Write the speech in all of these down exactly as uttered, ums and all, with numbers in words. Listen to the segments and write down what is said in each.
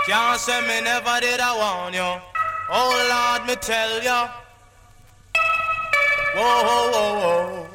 Can't say me never did I warn you. Oh Lord, me tell you. Whoa, whoa, whoa, whoa.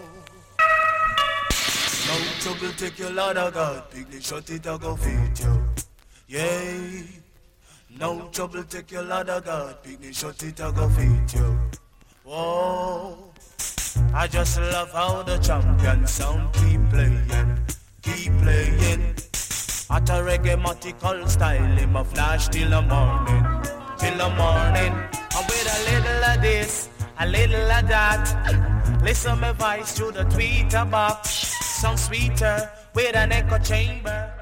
No trouble take your Lord of God. Picnic shut it, I go feed you. Yeah. No trouble take your Lord of God. Picnic shut it, I go feed you. Whoa. I just love how the champion sound keep playing, keep playing. At a reggae-matical style, him a flash till the morning, till the morning. And with a little of this, a little of that. Listen my voice through the tweeter box, some sweeter with an echo chamber.